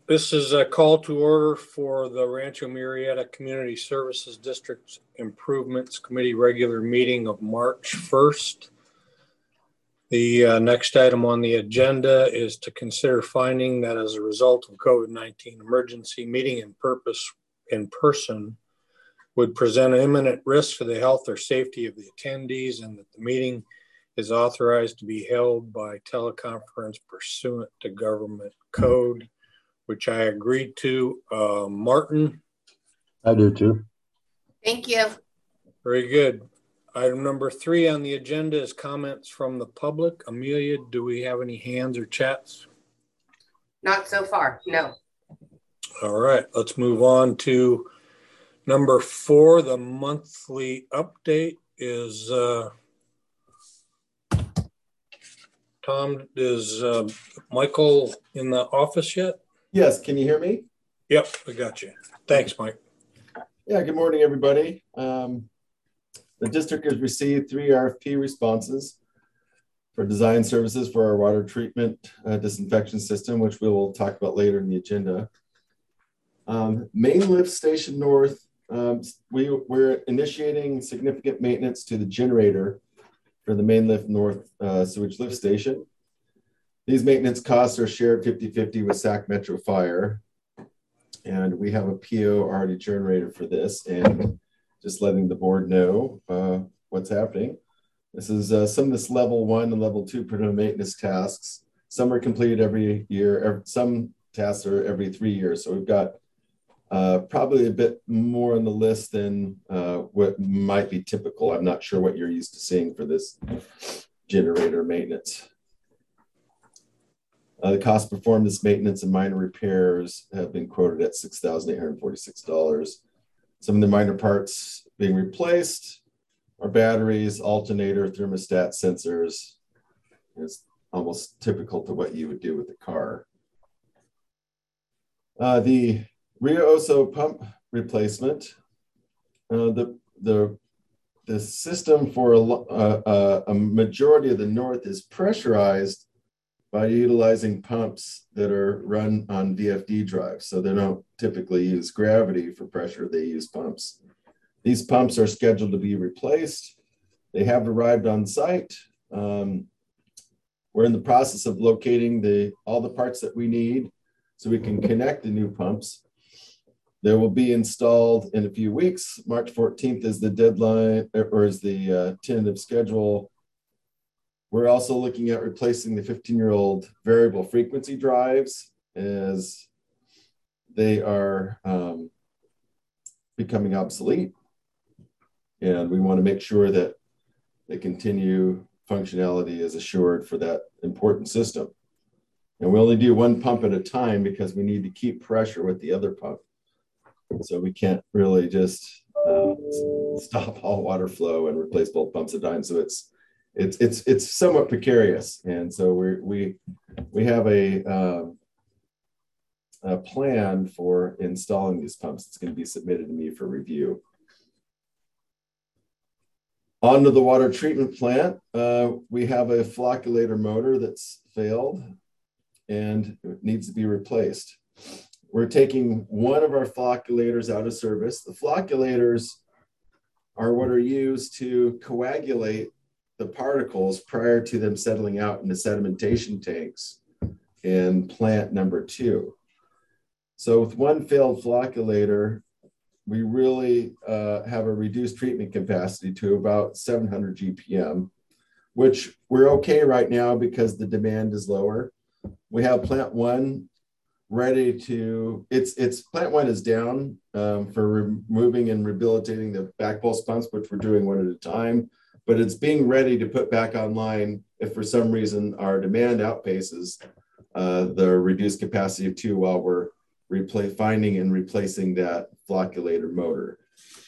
This is a call to order for the Rancho Murrieta Community Services District Improvements Committee regular meeting of March 1st. The next item on the agenda is to consider finding that as a result of COVID-19 emergency, meeting in person would present an imminent risk for the health or safety of the attendees, and that the meeting is authorized to be held by teleconference pursuant to government code, which I agreed to. Martin? I do too. Thank you. Very good. Item number 3 on the agenda is comments from the public. Amelia, do we have any hands or chats? Not so far, no. All right, let's move on to number 4. The monthly update is, Tom, is Michael in the office yet? Yes, can you hear me? Yep, I got you. Thanks, Mike. Yeah, good morning, everybody. The district has received 3 RFP responses for design services for our water treatment disinfection system, which we will talk about later in the agenda. Main Lift Station North, we're initiating significant maintenance to the generator for the Main Lift North sewage lift station. These maintenance costs are shared 50-50 with Sac Metro Fire. And we have a PO already generated for this, and just letting the board know what's happening. This is some of this level 1 and level 2 preventive maintenance tasks. Some are completed every year. Some tasks are every 3 years. So we've got probably a bit more on the list than what might be typical. I'm not sure what you're used to seeing for this generator maintenance. The cost to perform this maintenance and minor repairs have been quoted at $6,846. Some of the minor parts being replaced are batteries, alternator, thermostat, sensors. It's almost typical to what you would do with a car. The Rio Oso pump replacement, the system for a majority of the north is pressurized by utilizing pumps that are run on VFD drives. So they don't typically use gravity for pressure, they use pumps. These pumps are scheduled to be replaced. They have arrived on site. We're in the process of locating all the parts that we need so we can connect the new pumps. They will be installed in a few weeks. March 14th is the deadline, or is the tentative schedule. We're also looking at replacing the 15-year-old variable frequency drives as they are becoming obsolete. And we want to make sure that the continue functionality is assured for that important system. And we only do 1 pump at a time because we need to keep pressure with the other pump. So we can't really just stop all water flow and replace both pumps at a time. So it's somewhat precarious, and so we have a plan for installing these pumps. It's going to be submitted to me for review. Onto the water treatment plant, we have a flocculator motor that's failed and it needs to be replaced. We're taking one of our flocculators out of service. The flocculators are what are used to coagulate the particles prior to them settling out in the sedimentation tanks in plant number 2. So with one failed flocculator, we really have a reduced treatment capacity to about 700 GPM, which we're okay right now because the demand is lower. We have plant 1 ready to, plant 1 is down for removing and rehabilitating the back pulse pumps, which we're doing one at a time. But it's being ready to put back online if for some reason our demand outpaces the reduced capacity of 2 while we're finding and replacing that flocculator motor.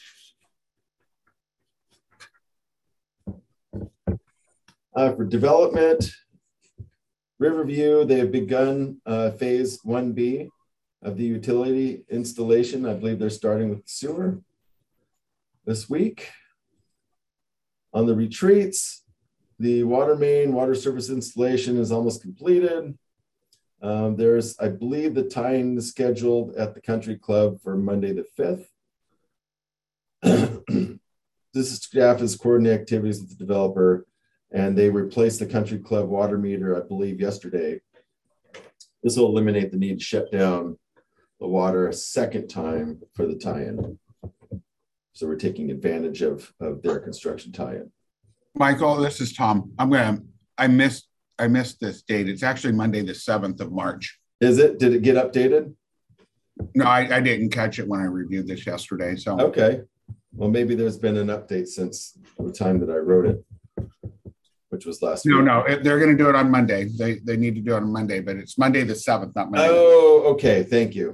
For development, Riverview, they have begun phase 1B of the utility installation. I believe they're starting with sewer this week. On the retreats, the water main water service installation is almost completed. There's, I believe, the tie-in is scheduled at the country club for Monday the 5th. This staff is coordinating activities with the developer, and they replaced the country club water meter, I believe, yesterday. This will eliminate the need to shut down the water a second time for the tie-in. So we're taking advantage of their construction tie-in. Michael, this is Tom. I missed this date. It's actually Monday, the 7th of March. Is it? Did it get updated? No, I didn't catch it when I reviewed this yesterday. So okay. Well, maybe there's been an update since the time that I wrote it, which was last week. No, they're going to do it on Monday. They need to do it on Monday, but it's Monday the 7th, not Monday. Oh, okay. Thank you.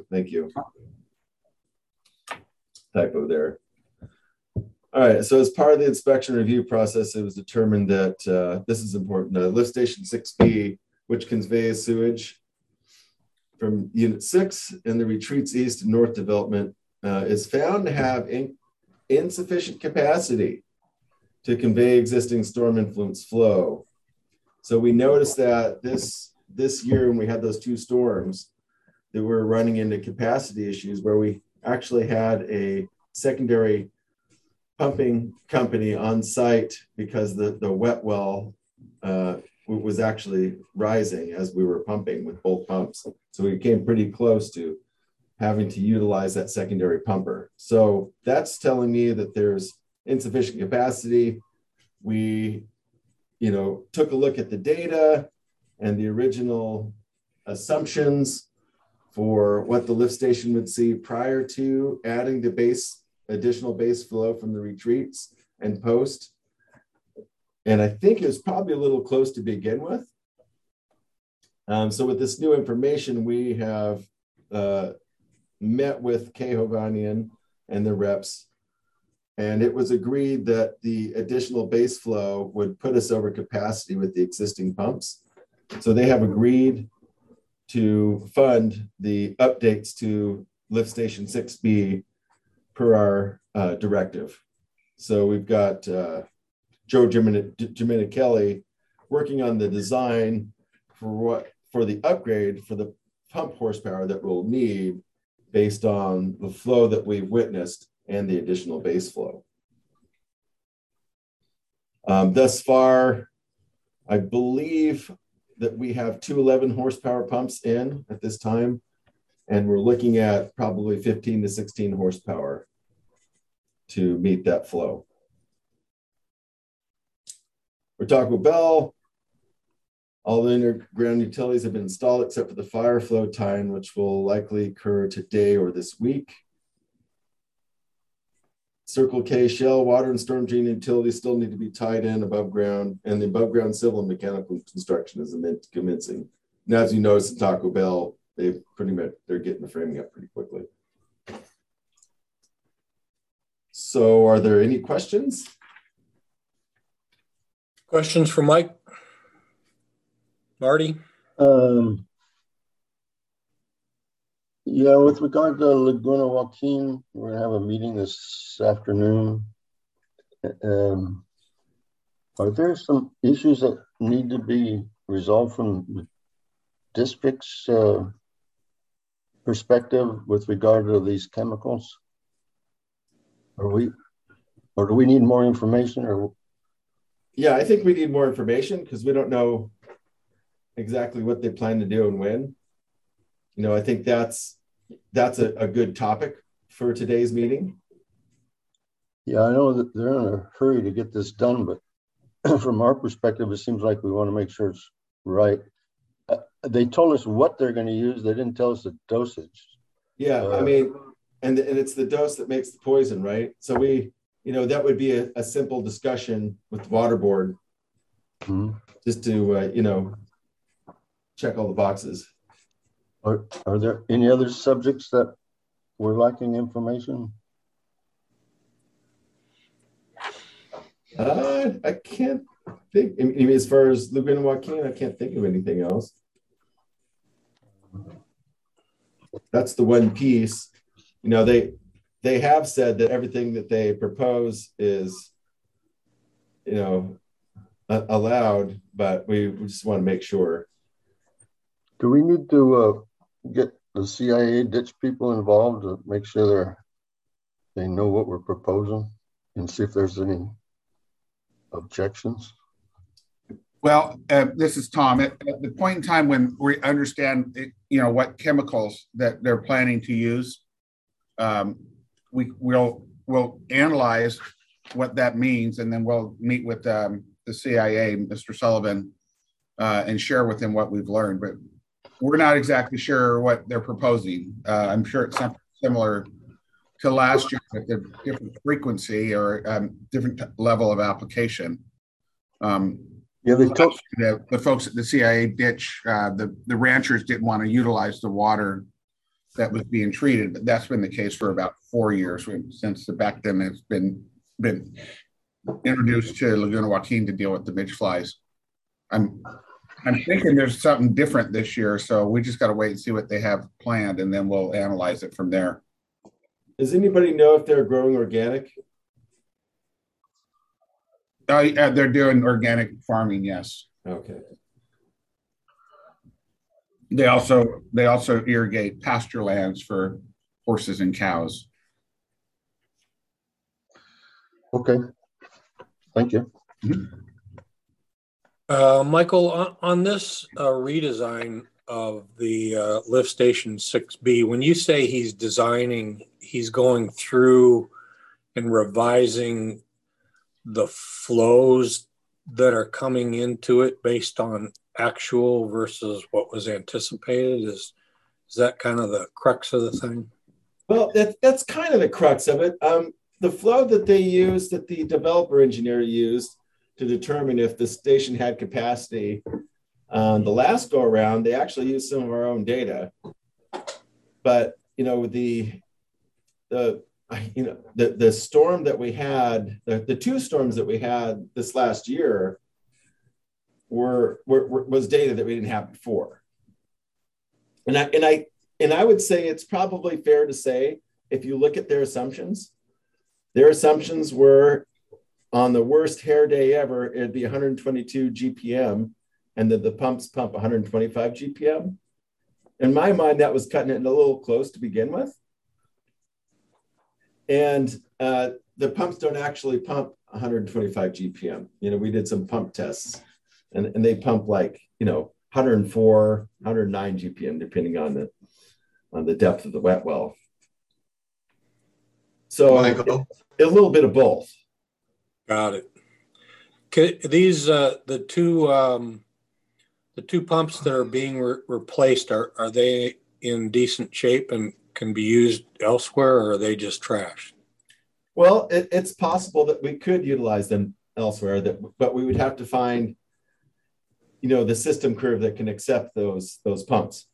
Typo there. All right. So as part of the inspection review process, it was determined that this is important. Lift Station 6B, which conveys sewage from Unit 6 in the Retreats East and North development, is found to have insufficient capacity to convey existing storm influence flow. So we noticed that this year when we had those two storms, that we were running into capacity issues where we actually had a secondary pumping company on site because the wet well was actually rising as we were pumping with both pumps. So we came pretty close to having to utilize that secondary pumper. So that's telling me that there's insufficient capacity. We, took a look at the data and the original assumptions for what the lift station would see prior to adding the additional base flow from the retreats and post. And I think it was probably a little close to begin with. So with this new information, we have met with Kay Hovanian and the reps, and it was agreed that the additional base flow would put us over capacity with the existing pumps. So they have agreed to fund the updates to Lift Station 6B per our directive. So we've got Joe Gimenichelli working on the design for the upgrade for the pump horsepower that we'll need based on the flow that we've witnessed and the additional base flow. Thus far, I believe that we have 2 11 horsepower pumps in at this time, and we're looking at probably 15 to 16 horsepower to meet that flow. For Taco Bell, all the underground utilities have been installed except for the fire flow tie-in, which will likely occur today or this week. Circle K Shell water and storm drain utilities still need to be tied in above ground, and the above ground civil and mechanical construction is commencing. Now, as you notice at Taco Bell, they're getting the framing up pretty quickly. So are there any questions? Questions for Mike? Marty? Yeah, with regard to Laguna Joaquin, we're going to have a meeting this afternoon. Are there some issues that need to be resolved from the district's perspective with regard to these chemicals? Or do we need more information? Or yeah, I think we need more information because we don't know exactly what they plan to do and when. I think that's a good topic for today's meeting. Yeah, I know that they're in a hurry to get this done, but from our perspective, it seems like we want to make sure it's right. They told us what they're going to use. They didn't tell us the dosage. Yeah, I mean, and it's the dose that makes the poison, right? So that would be a simple discussion with the water board, just to, check all the boxes. Are there any other subjects that we're lacking information? I can't think. I mean, as far as Laguna Joaquin, I can't think of anything else. That's the one piece. They have said that everything that they propose is, allowed, but we just want to make sure. Do we need to get the CIA ditch people involved to make sure they know what we're proposing and see if there's any objections? Well, this is Tom. At the point in time when we understand, what chemicals that they're planning to use, we'll analyze what that means, and then we'll meet with the CIA, Mr. Sullivan, and share with him what we've learned. But we're not exactly sure what they're proposing. I'm sure it's something similar to last year, with a different frequency or different level of application. Yeah, they told the folks at the CIA ditch, the ranchers didn't want to utilize the water that was being treated, but that's been the case for about 4 years since the back then has been introduced to Laguna Joaquin to deal with the midge flies. I'm thinking there's something different this year, so we just got to wait and see what they have planned, and then we'll analyze it from there. Does anybody know if they're growing organic? Yeah, they're doing organic farming, yes. Okay. They also irrigate pasture lands for horses and cows. Okay. Thank you. Michael, on this redesign of the lift station 6B, when you say he's going through and revising the flows that are coming into it based on actual versus what was anticipated, is that kind of the crux of the thing? Well, that's kind of the crux of it. The flow that they used, that the developer engineer used to determine if the station had capacity, the last go around, they actually used some of our own data. But the storm that we had, the two storms that we had this last year was data that we didn't have before. And I would say it's probably fair to say, if you look at their assumptions were, on the worst hair day ever, it'd be 122 GPM, and that the pumps pump 125 GPM. In my mind, that was cutting it a little close to begin with. And the pumps don't actually pump 125 GPM. We did some pump tests, and they pump like 104, 109 GPM, depending on the depth of the wet well. So Michael, a little bit of both. Got it. These the two pumps that are being replaced, are they in decent shape and can be used elsewhere, or are they just trash? Well, it's possible that we could utilize them elsewhere, but we would have to find the system curve that can accept those pumps.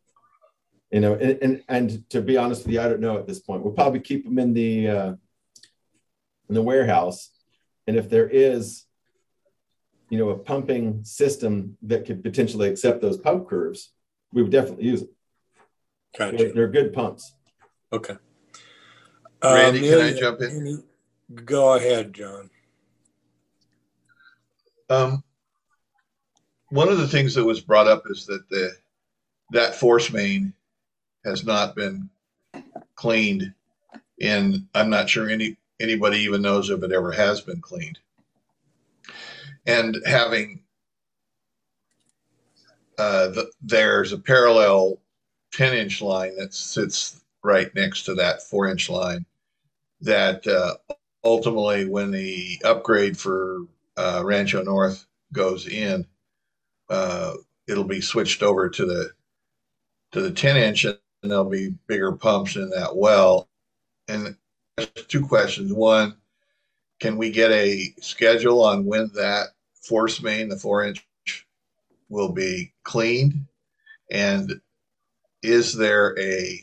And to be honest with you, I don't know at this point. We'll probably keep them in the warehouse, and if there is a pumping system that could potentially accept those pump curves, we would definitely use it. Gotcha. They're good pumps. Okay. Randy, can I jump in? Go ahead, John. One of the things that was brought up is that that force main has not been cleaned, and I'm not sure anybody even knows if it ever has been cleaned. And having there's a parallel 10-inch line that sits right next to that 4-inch line that ultimately, when the upgrade for Rancho North goes in, it'll be switched over to the 10-inch, and there'll be bigger pumps in that well. And there's two questions. One, can we get a schedule on when that force main, the 4-inch, will be cleaned? And is there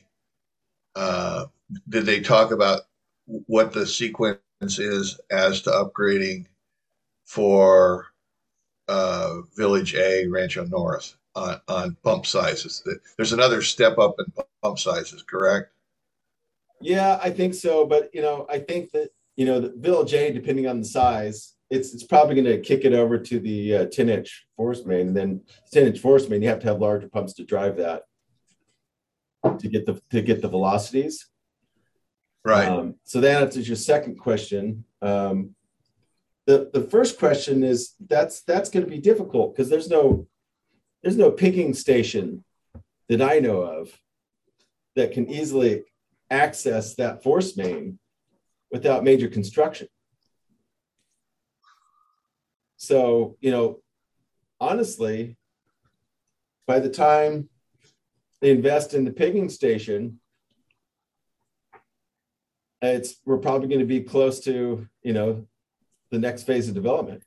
did they talk about what the sequence is as to upgrading for Village A, Rancho North on pump sizes? There's another step up in pump sizes, correct? Yeah, I think so. But, I think that, the Village A, depending on the size, it's probably going to kick it over to the 10-inch force main, and then 10-inch force main, you have to have larger pumps to drive that to get the velocities. Right. So that answers your second question. The first question is that's going to be difficult because there's no pigging station that I know of that can easily access that force main without major construction. So, honestly, by the time they invest in the pigging station, we're probably going to be close to, the next phase of development.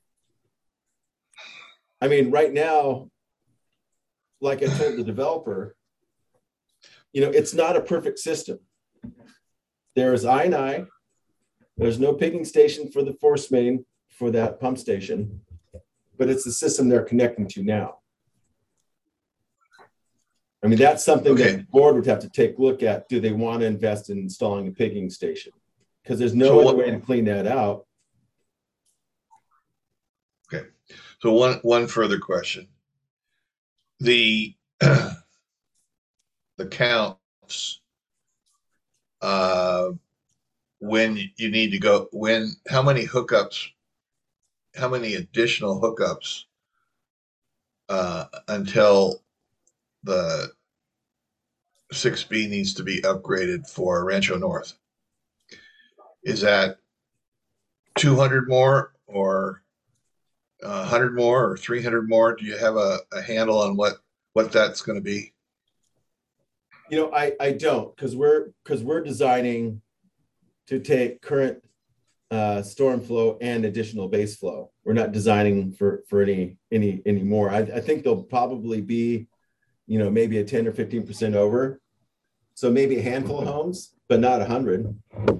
I mean, right now, like I told the developer, it's not a perfect system. There's I&I, there's no pigging station for the force main for that pump station, but it's the system they're connecting to now. I mean, that's something that the board would have to take a look at. Do they want to invest in installing a pigging station? Because there's no other way to clean that out. Okay. So one further question. The counts, when you need to go, how many additional hookups until the 6B needs to be upgraded for Rancho North? Is that 200 more or 100 more or 300 more? Do you have a handle on what that's going to be? I don't, because we're designing to take current storm flow and additional base flow. We're not designing for any more. I think they'll probably be, maybe a 10 or 15% over. So maybe a handful of homes, but not 100.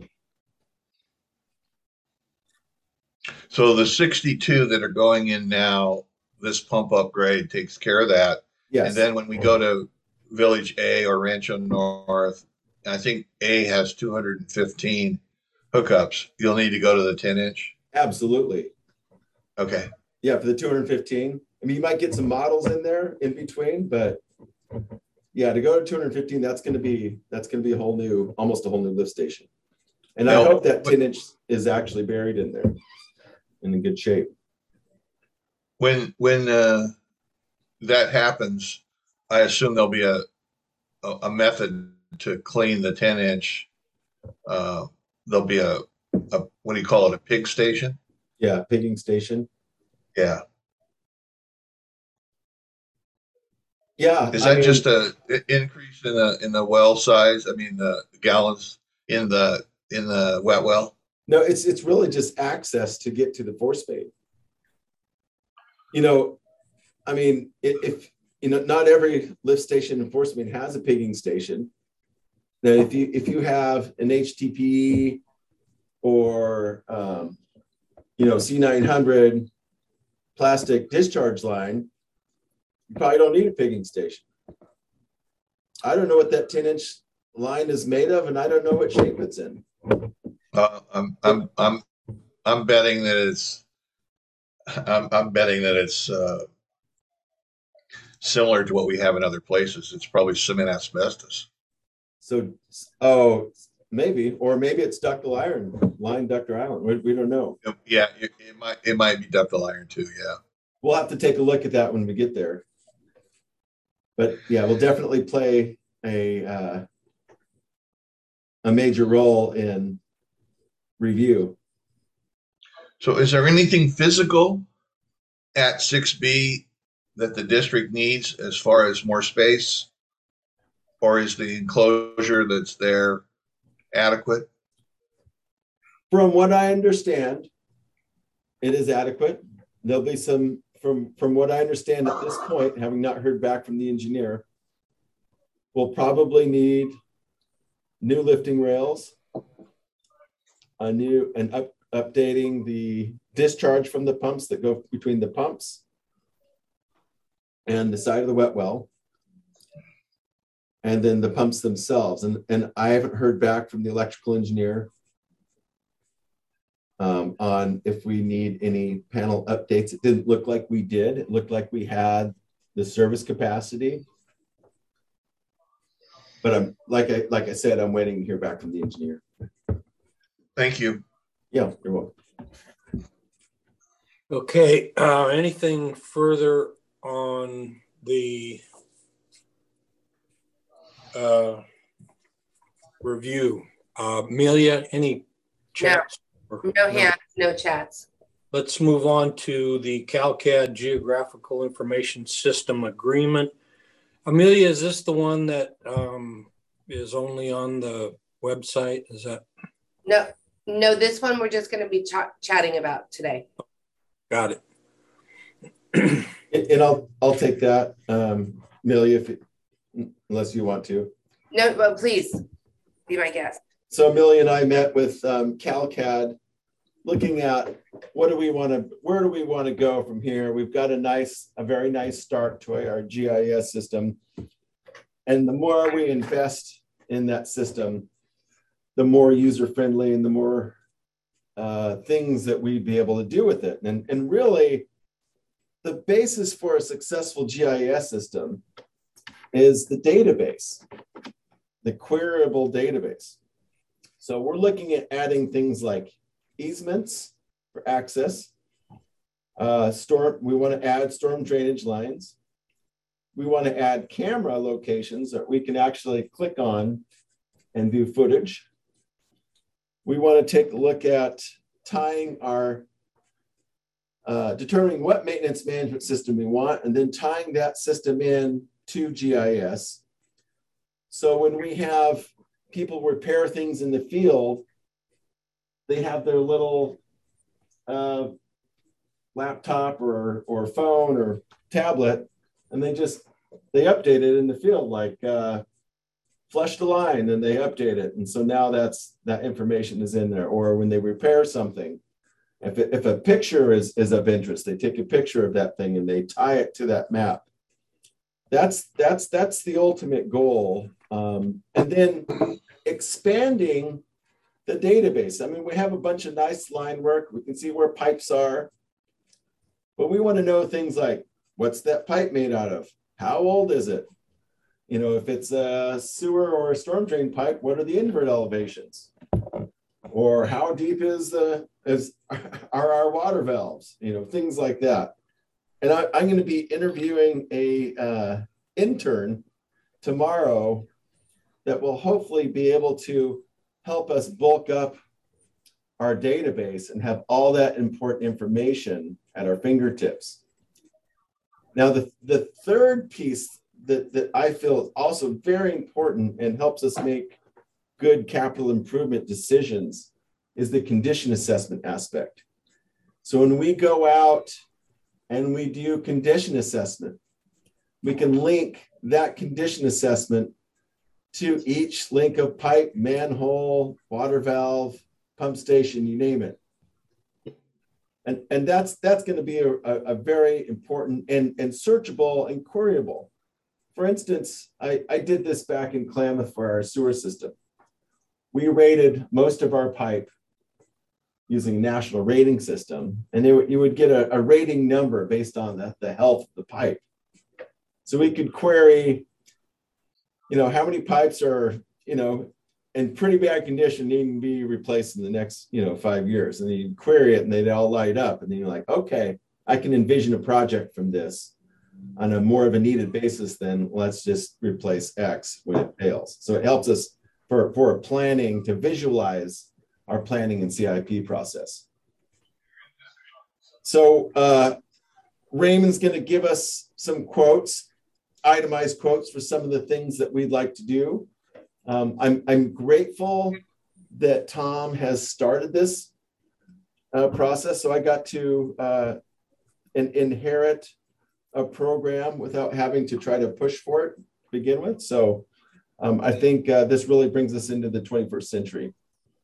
So the 62 that are going in now, this pump upgrade takes care of that. Yes. And then when we go to Village A or Rancho North, I think A has 215 hookups. You'll need to go to the 10-inch. Absolutely. Okay. Yeah, for the 215. I mean, you might get some models in there in between, but yeah, to go to 215, that's going to be almost a whole new lift station. And I hope that 10-inch is actually buried in there and in good shape. When that happens, I assume there'll be a method to clean the 10-inch. There'll be a what do you call it? A pig station? Yeah, pigging station. Yeah. Yeah. Is that just a increase in the well size? I mean, the gallons in the wet well? No, it's really just access to get to the force main. I mean, if not every lift station and force main has a pigging station. Now, if you have an HTPE or C900 plastic discharge line, you probably don't need a pigging station. I don't know what that 10-inch line is made of, and I don't know what shape it's in. I'm betting that it's similar to what we have in other places. It's probably cement asbestos. So, maybe, or maybe it's ductile iron, line ductile iron. We don't know. Yeah, it might be ductile iron too. Yeah, we'll have to take a look at that when we get there. But yeah, we'll definitely play a major role in review. So, is there anything physical at 6B that the district needs as far as more space? Or is the enclosure that's there adequate? From what I understand, it is adequate. There'll be some, from what I understand at this point, having not heard back from the engineer, we'll probably need new lifting rails, updating the discharge from the pumps that go between the pumps and the side of the wet well, and then the pumps themselves. And I haven't heard back from the electrical engineer on if we need any panel updates. It didn't look like we did. It looked like we had the service capacity. But I'm like I said, I'm waiting to hear back from the engineer. Thank you. Yeah, you're welcome. Okay, anything further on the review? Amelia, any chats? No hands, no chats. Let's move on to the CalCAD Geographical Information System Agreement. Amelia, is this the one that is only on the website? Is that? No, this one we're just going to be chatting about today. Got it. And I'll take that, Amelia, unless you want to. No, but please be my guest. So Amelia and I met with CalCAD, looking at where do we want to go from here. We've got a very nice start to our GIS system, and the more we invest in that system, the more user friendly and the more things that we'd be able to do with it. And really, the basis for a successful GIS system is the database, the queryable database. So we're looking at adding things like easements for access. We want to add storm drainage lines. We want to add camera locations that we can actually click on and view footage. We want to take a look at tying our, determining what maintenance management system we want, and then tying that system in to GIS. So when we have people repair things in the field, they have their little laptop or phone or tablet, and they update it in the field, like flush the line, and they update it. And so now that information is in there. Or when they repair something, if a picture is of interest, they take a picture of that thing and they tie it to that map. That's the ultimate goal. And then expanding the database. I mean, we have a bunch of nice line work. We can see where pipes are, but we want to know things like, what's that pipe made out of? How old is it? You know, if it's a sewer or a storm drain pipe, what are the invert elevations? Or how deep are our water valves? You know, things like that. And I'm going to be interviewing a intern tomorrow that will hopefully be able to help us bulk up our database and have all that important information at our fingertips. Now, the third piece that I feel is also very important and helps us make good capital improvement decisions is the condition assessment aspect. So when we go out and we do condition assessment, we can link that condition assessment to each link of pipe, manhole, water valve, pump station, you name it. And that's going to be a very important and searchable and queryable. For instance, I did this back in Klamath for our sewer system. We rated most of our pipe using a national rating system, and you would get a rating number based on the health of the pipe. So we could query, you know, how many pipes are, you know, in pretty bad condition, needing to be replaced in the next, 5 years. And then you query it and they'd all light up. And then you're like, okay, I can envision a project from this on a more of a needed basis than let's just replace X when it fails. So it helps us for planning to visualize our planning and CIP process. So Raymond's going to give us some quotes, itemized quotes for some of the things that we'd like to do. I'm grateful that Tom has started this process. So I got to inherit a program without having to try to push for it to begin with. So I think this really brings us into the 21st century.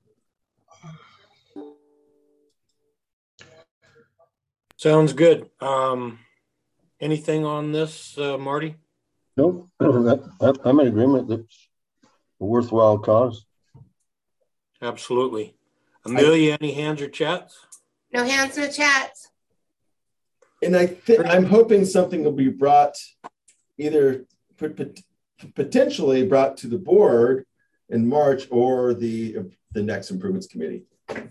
Sounds good. Anything on this, Marty? No, I'm in agreement. That's a worthwhile cause. Absolutely. Amelia, any hands or chats? No hands, no chats. And I'm hoping something will be brought, either potentially brought to the board in March or the next improvements committee.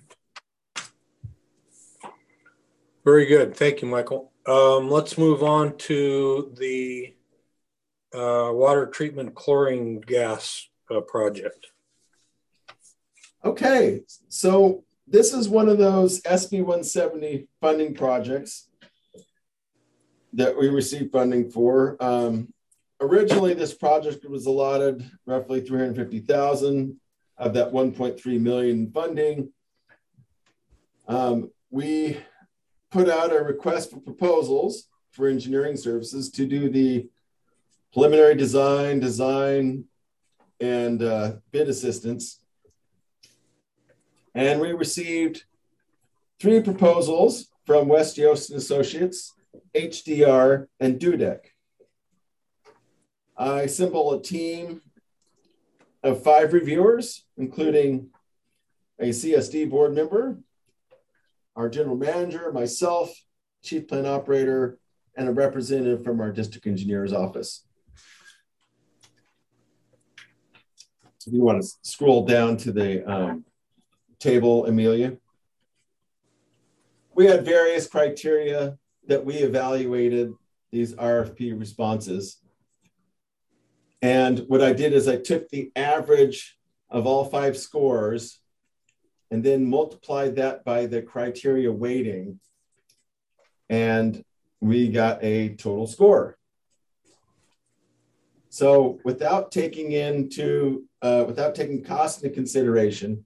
Very good. Thank you, Michael. Let's move on to the water treatment chlorine gas project. Okay, so this is one of those SB 170 funding projects that we received funding for. Originally, this project was allotted roughly $350,000 of that $1.3 million funding. We put out a request for proposals for engineering services to do the preliminary design, and bid assistance. And we received 3 proposals from West Yost and Associates, HDR, and Dudek. I assembled a team of 5 reviewers, including a CSD board member, our general manager, myself, chief plan operator, and a representative from our district engineer's office. If you want to scroll down to the table, Amelia. We had various criteria that we evaluated these RFP responses. And what I did is I took the average of all 5 scores and then multiplied that by the criteria weighting. And we got a total score. So without taking cost into consideration,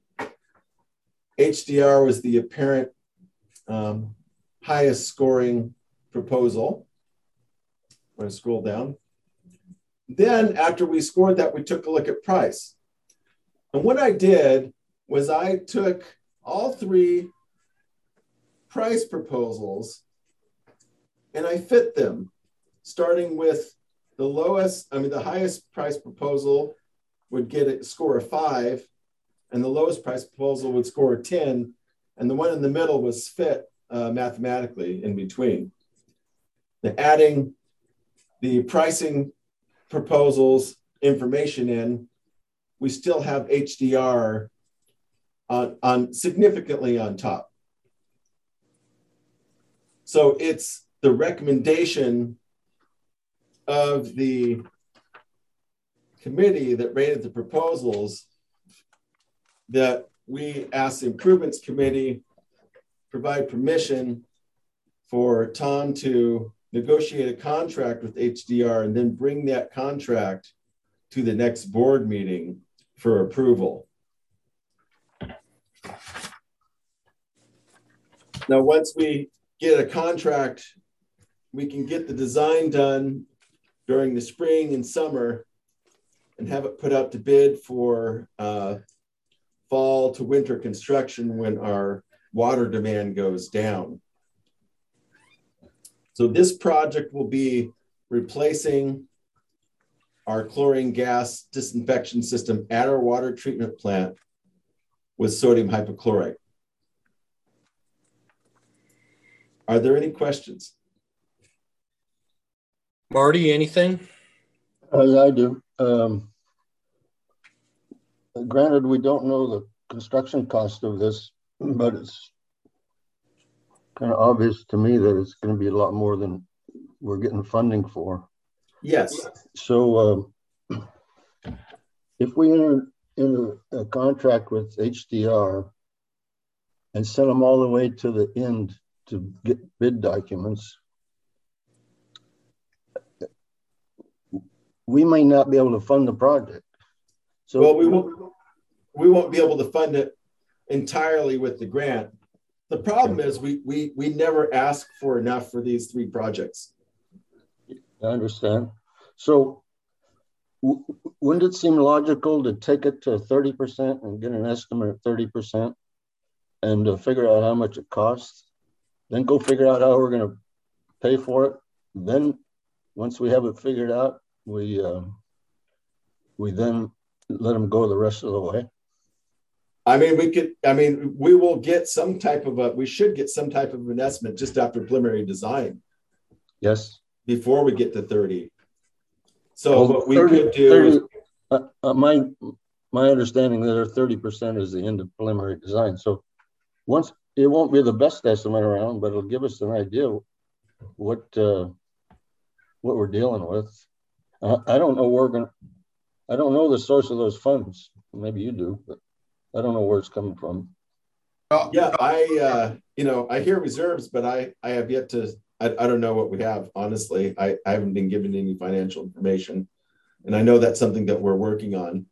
HDR was the apparent highest scoring proposal. I'm going to scroll down. Then after we scored that, we took a look at price. And what I did was I took all 3 price proposals and I fit them, starting with the highest price proposal would get a score of 5, and the lowest price proposal would score a 10, and the one in the middle was fit mathematically in between. Now, adding the pricing proposals information in, we still have HDR on significantly on top. So it's the recommendation of the committee that rated the proposals that we asked the improvements committee provide permission for Tom to negotiate a contract with HDR and then bring that contract to the next board meeting for approval. Now, once we get a contract, we can get the design done during the spring and summer and have it put out to bid for fall to winter construction when our water demand goes down. So this project will be replacing our chlorine gas disinfection system at our water treatment plant with sodium hypochlorite. Are there any questions? Marty, anything? I do. Granted, we don't know the construction cost of this, but it's kind of obvious to me that it's going to be a lot more than we're getting funding for. Yes. So if we enter into a contract with HDR and send them all the way to the end to get bid documents, we may not be able to fund the project. So well, we won't be able to fund it entirely with the grant. The problem is we never ask for enough for these 3 projects. I understand. So wouldn't it seem logical to take it to 30% and get an estimate of 30% and figure out how much it costs? Then go figure out how we're going to pay for it. Then once we have it figured out, we then let them go the rest of the way. I mean, we will get some type of we should get some type of investment just after preliminary design Yes. before we get to 30. So Well, what we could do is, my understanding there 30% is the end of preliminary design. So once it won't be the best estimate around, but it'll give us an idea what we're dealing with. I don't know I don't know the source of those funds. Maybe you do, but I don't know where it's coming from. yeah, I hear reserves, but I have yet to, I don't know what we have, honestly. I haven't been given any financial information. And I know that's something that we're working on.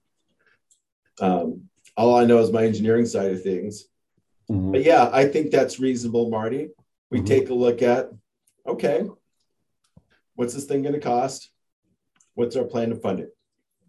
All I know is my engineering side of things. Mm-hmm. But yeah, I think that's reasonable, Marty. We take a look at, okay, what's this thing going to cost? What's our plan to fund it?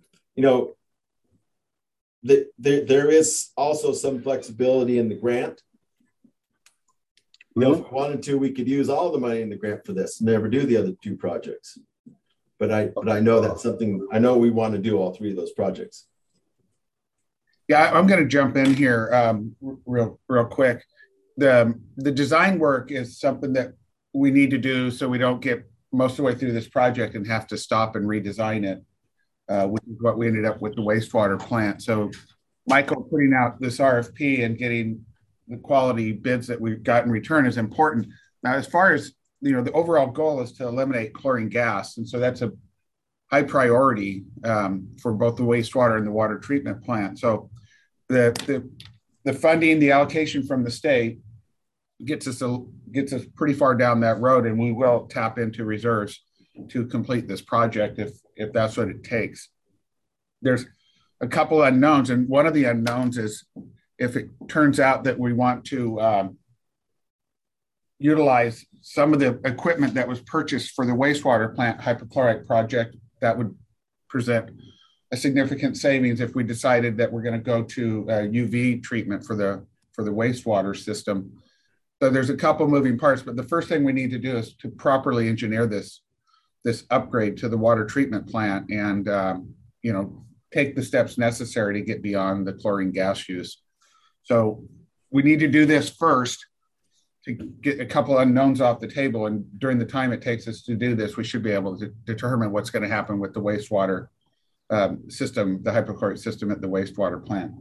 There is also some flexibility in the grant. If we wanted to, we could use all the money in the grant for this, never do the other two projects. But I know that's something, I know we want to do all three of those projects. Yeah, I'm going to jump in here real quick. The design work is something that we need to do so we don't get most of the way through this project and have to stop and redesign it, which is what we ended up with the wastewater plant. So Michael putting out this RFP and getting the quality bids that we've got in return is important. Now, as far as, the overall goal is to eliminate chlorine gas. And so that's a high priority for both the wastewater and the water treatment plant. So the funding, the allocation from the state gets us pretty far down that road, and we will tap into reserves to complete this project if that's what it takes. There's a couple unknowns, and one of the unknowns is if it turns out that we want to utilize some of the equipment that was purchased for the wastewater plant hypochlorite project, that would present a significant savings if we decided that we're going to go to UV treatment for the wastewater system. So there's a couple moving parts, but the first thing we need to do is to properly engineer this upgrade to the water treatment plant and take the steps necessary to get beyond the chlorine gas use. So we need to do this first to get a couple unknowns off the table. And during the time it takes us to do this, we should be able to determine what's going to happen with the wastewater system, the hypochlorite system at the wastewater plant.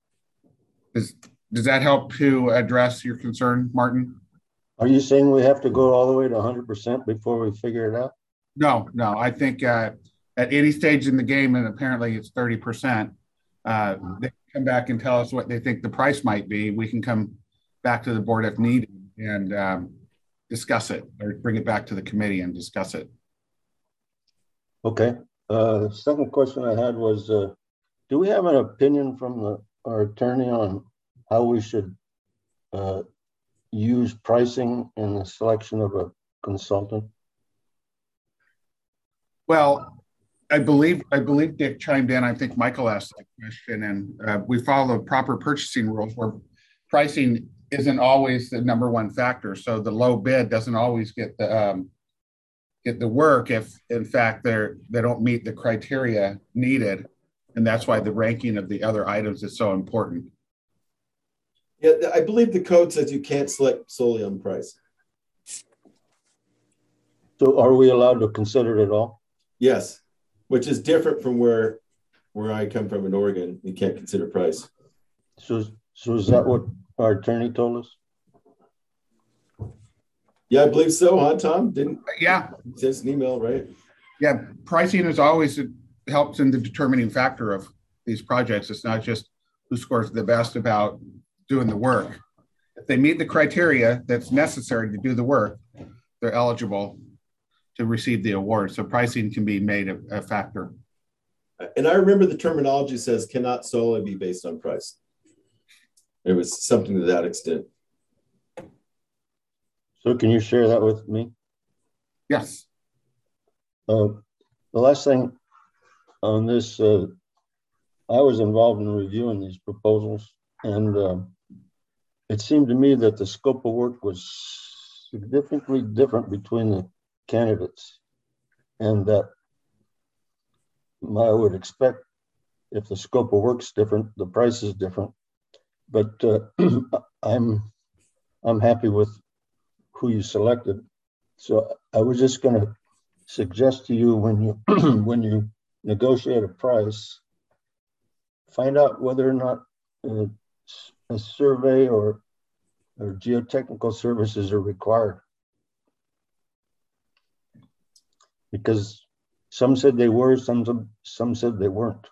Does that help to address your concern, Martin? Are you saying we have to go all the way to 100% before we figure it out? No. I think at any stage in the game, and apparently it's 30%, they come back and tell us what they think the price might be. We can come back to the board if needed and discuss it, or bring it back to the committee and discuss it. Okay. The second question I had was, do we have an opinion from our attorney on how we should use pricing in the selection of a consultant? Well, I believe Dick chimed in. I think Michael asked that question, and we follow the proper purchasing rules where pricing isn't always the number one factor. So the low bid doesn't always get the work if, in fact, they don't meet the criteria needed, and that's why the ranking of the other items is so important. Yeah, I believe the code says you can't select solely on price. So are we allowed to consider it at all? Yes, which is different from where I come from in Oregon. You can't consider price. So is that what our attorney told us? Yeah, I believe so, huh, Tom? Yeah. It says an email, right? Yeah, pricing is always helps in the determining factor of these projects. It's not just who scores the best about doing the work. If they meet the criteria that's necessary to do the work, they're eligible to receive the award. So pricing can be made a factor. And I remember the terminology says cannot solely be based on price. It was something to that extent. So can you share that with me? Yes. The last thing on this, I was involved in reviewing these proposals, and it seemed to me that the scope of work was significantly different between the candidates, and that I would expect if the scope of work's different, the price is different. but I'm happy with who you selected. So I was just going to suggest to you when you when you negotiate a price, find out whether or not a survey or geotechnical services are required. Because some said they were, some said they weren't.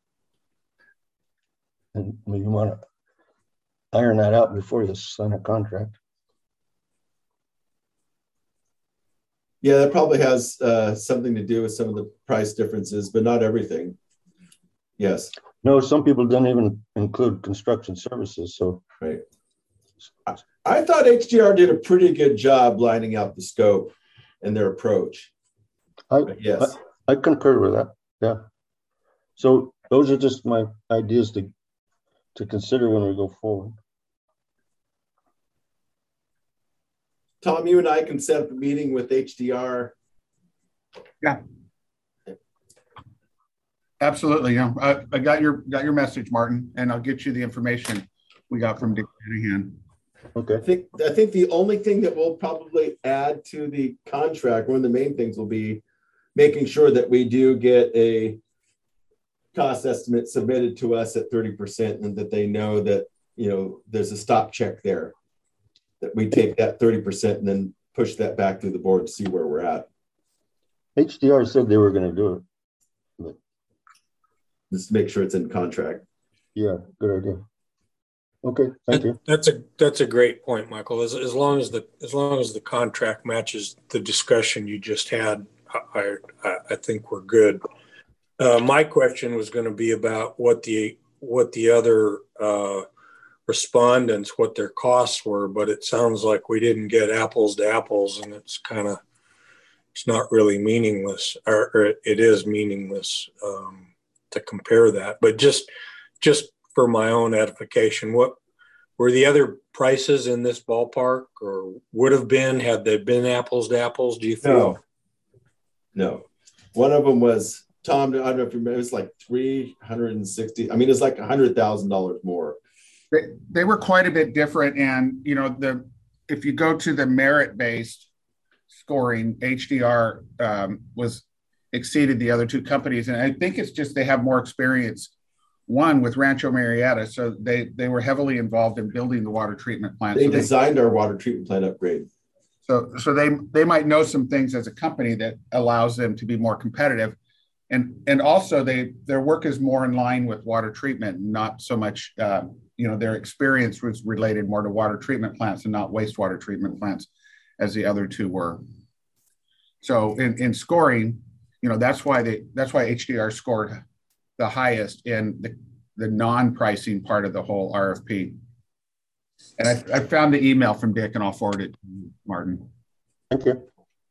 And you want to iron that out before you sign a contract. Yeah, that probably has something to do with some of the price differences, but not everything. Yes. No, some people don't even include construction services. So, right. I thought HDR did a pretty good job lining out the scope and their approach. Yes, I concur with that. Yeah. So those are just my ideas to consider when we go forward. Tom, you and I can set up a meeting with HDR. Yeah. Absolutely. Yeah. I got your message, Martin, and I'll get you the information we got from Dick Shanahan. Okay. I think the only thing that we'll probably add to the contract, one of the main things will be making sure that we do get a cost estimate submitted to us at 30% and that they know that, you know, there's a stop check there, that we take that 30% and then push that back through the board to see where we're at. HDR said they were going to do it. But just to make sure it's in contract. Yeah, good idea. Okay, thank you. That's a great point, Michael. As long as the contract matches the discussion you just had, I think we're good. My question was going to be about what the other respondents, what their costs were, but it sounds like we didn't get apples to apples, and it's not really meaningless, or it is meaningless to compare that. But just for my own edification, what were the other prices in this ballpark, or would have been had they been apples to apples? Do you feel? No. One of them was, Tom, I don't know if you remember, it was like 360. I mean, it's like $100,000 more. They were quite a bit different, and you know, if you go to the merit-based scoring, HDR was exceeded the other two companies, and I think it's just they have more experience. One with Rancho Marietta, so they were heavily involved in building the water treatment plant. They designed our water treatment plant upgrade. So they might know some things as a company that allows them to be more competitive, and also their work is more in line with water treatment, not so much their experience was related more to water treatment plants and not wastewater treatment plants as the other two were. So in scoring, that's why HDR scored the highest in the non-pricing part of the whole RFP. And I found the email from Dick, and I'll forward it to you, Martin. Thank you.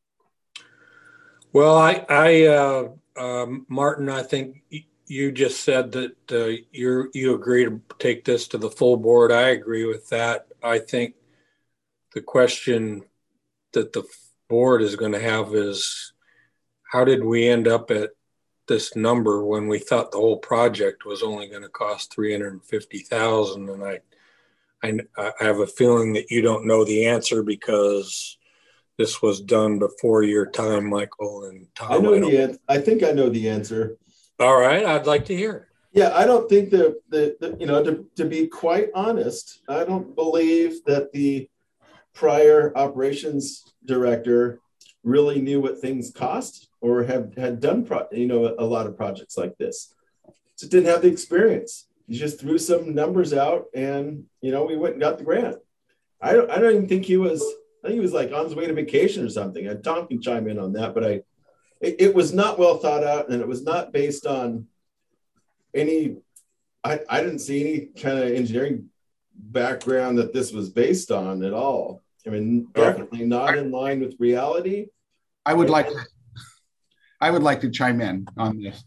Well, Martin, I think you just said that you agree to take this to the full board. I agree with that. I think the question that the board is going to have is, how did we end up at this number when we thought the whole project was only going to cost $350,000? And I have a feeling that you don't know the answer because this was done before your time, Michael and Tom. I know the answer. I think I know the answer. All right, I'd like to hear it. Yeah, I don't think to be quite honest, I don't believe that the prior operations director really knew what things cost or had done a lot of projects like this. Just didn't have the experience. He just threw some numbers out, and we went and got the grant. I don't even think he was. I think he was like on his way to vacation or something. And Tom can chime in on that, but it was not well thought out, and it was not based on any. I didn't see any kind of engineering background that this was based on at all. I mean, definitely not in line with reality. I would like to chime in on this.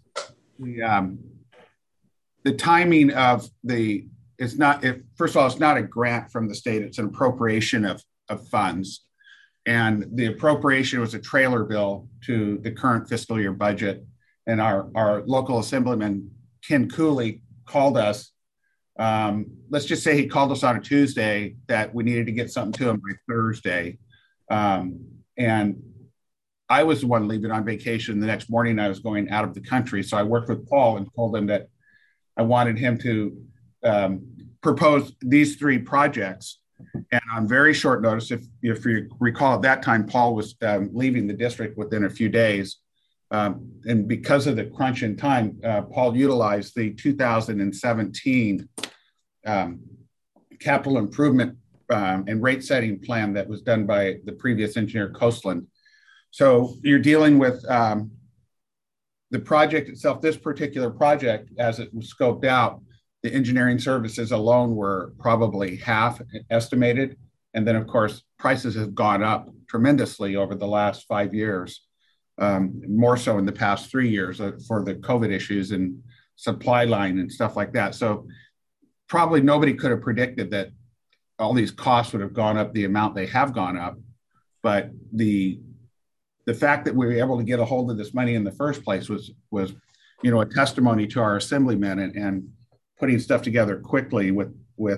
The timing of first of all, it's not a grant from the state, it's an appropriation of funds. And the appropriation was a trailer bill to the current fiscal year budget. And our local assemblyman, Ken Cooley, called us Let's just say he called us on a Tuesday that we needed to get something to him by Thursday. And I was the one leaving on vacation. The next morning I was going out of the country. So I worked with Paul and told him that I wanted him to propose these 3 projects. And on very short notice, if you recall, at that time, Paul was leaving the district within a few days. And because of the crunch in time, Paul utilized the 2017 capital improvement and rate setting plan that was done by the previous engineer, Coastland. So you're dealing with the project itself. This particular project, as it was scoped out, the engineering services alone were probably half estimated. And then, of course, prices have gone up tremendously over the last 5 years, more so in the past 3 years for the COVID issues and supply line and stuff like that. So probably nobody could have predicted that all these costs would have gone up the amount they have gone up. But the fact that we were able to get a hold of this money in the first place was a testimony to our assemblymen and putting stuff together quickly with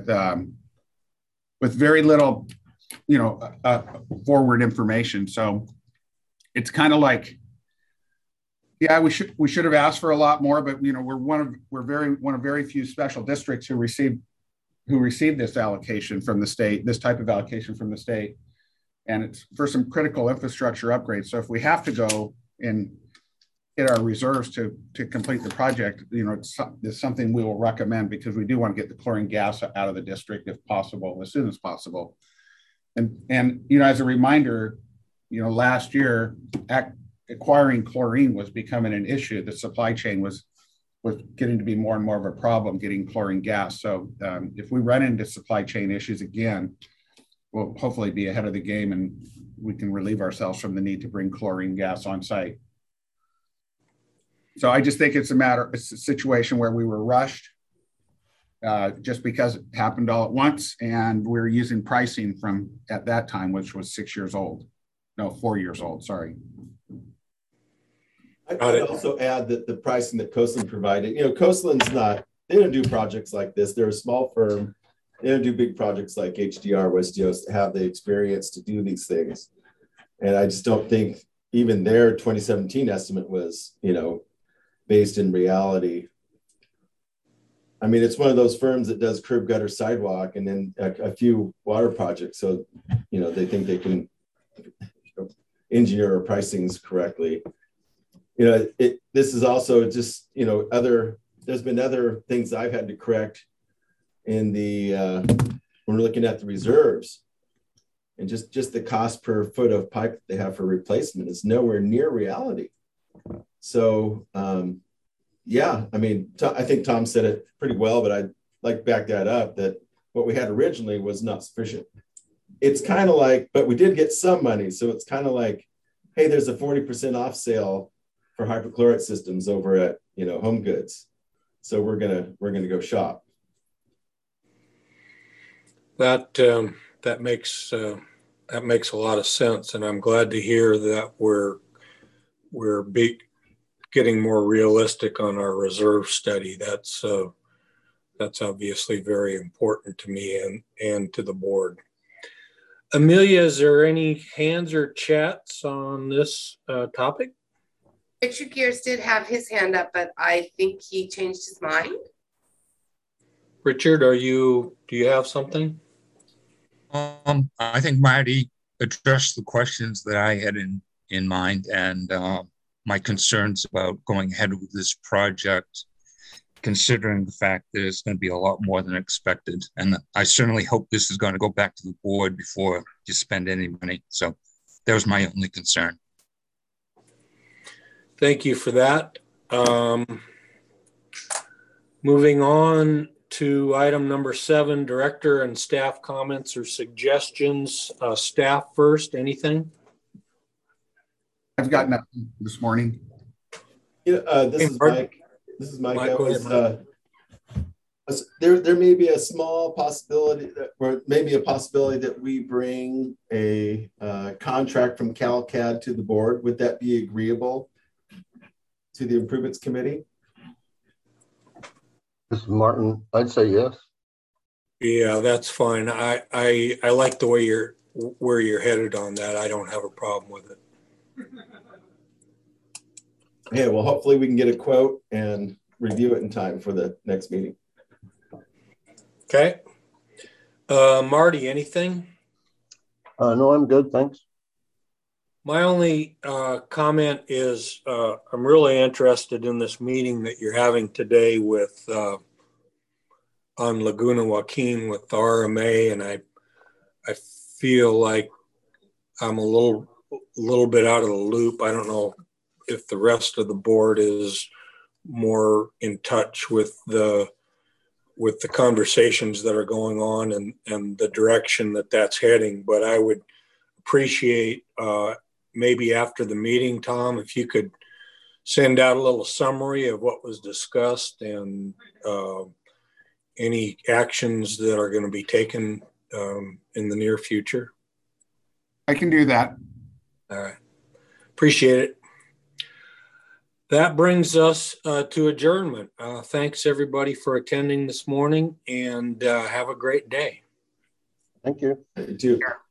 very little, forward information. So it's kind of like, yeah, we should have asked for a lot more, but we're one of very few special districts who received this allocation from the state, this type of allocation from the state, and it's for some critical infrastructure upgrades. So if we have to go and hit our reserves to complete the project, it's something we will recommend, because we do want to get the chlorine gas out of the district if possible, as soon as possible. And as a reminder, last year acquiring chlorine was becoming an issue. The supply chain was getting to be more and more of a problem getting chlorine gas. So if we run into supply chain issues again, we'll hopefully be ahead of the game and we can relieve ourselves from the need to bring chlorine gas on site. So I just think it's a situation where we were rushed just because it happened all at once, and we're using pricing from at that time, which was 4 years old, sorry. I'd also add that the pricing that Coastland provided, Coastland's they don't do projects like this. They're a small firm. They don't do big projects like HDR, West Geos, have the experience to do these things. And I just don't think even their 2017 estimate was, based in reality. I mean, it's one of those firms that does curb, gutter, sidewalk, and then a few water projects. So, they think they can engineer our pricings correctly. This is also just, there's been other things I've had to correct in when we're looking at the reserves, and just the cost per foot of pipe that they have for replacement is nowhere near reality. So, I think Tom said it pretty well, but I'd like to back that up, that what we had originally was not sufficient. It's kind of like, but we did get some money. So it's kind of like, hey, there's a 40% off sale for hypochlorite systems over at, Home Goods. So we're gonna go shop. That makes a lot of sense, and I'm glad to hear that we're getting more realistic on our reserve study. That's obviously very important to me and to the board. Amelia, is there any hands or chats on this topic? Richard Gears did have his hand up, but I think he changed his mind. Richard, do you have something? I think Marty addressed the questions that I had in mind, and my concerns about going ahead with this project, considering the fact that it's going to be a lot more than expected. And I certainly hope this is going to go back to the board before you spend any money. So that was my only concern. Thank you for that. Moving on to item number 7, director and staff comments or suggestions. Staff first, anything? I've got nothing this morning. This is Mike. This is Mike. There may be a small possibility that we bring a contract from CalCAD to the board. Would that be agreeable to the improvements committee? This is Martin. I'd say yes. Yeah, that's fine. I like the way where you're headed on that. I don't have a problem with it. Yeah, well, hopefully we can get a quote and review it in time for the next meeting. Okay. Marty, anything? No, I'm good, thanks. My only comment is I'm really interested in this meeting that you're having today with on Laguna Joaquin with the RMA, and I feel like I'm a little bit out of the loop. I don't know if the rest of the board is more in touch with the conversations that are going on and the direction that that's heading, but I would appreciate maybe after the meeting, Tom, if you could send out a little summary of what was discussed and any actions that are going to be taken in the near future. I can do that. All right. Appreciate it. That brings us to adjournment. Thanks everybody for attending this morning, and have a great day. Thank you. You too.